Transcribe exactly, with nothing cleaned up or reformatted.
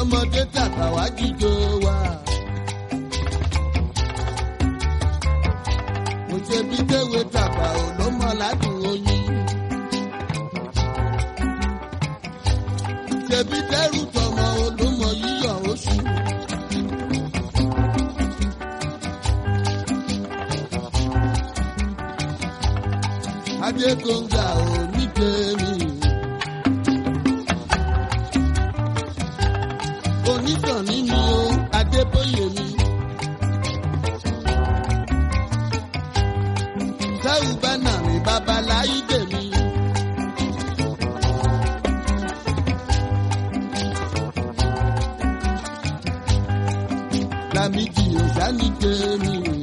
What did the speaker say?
tọmọdé tàgbà wá jíjó wa. mo ṣe bí kéwé tàgbà ò ló mọ ládùn oyin. ṣebí dẹ́rù tọmọ ò ló mọ yíyọ oṣù. Adékòǹgà ò ní tèmi. Onítàn ní mi o, Adébóyè mi. Sẹ́wù bánà mi babaláyé mi. Lámìdí ò sá ní tèmi.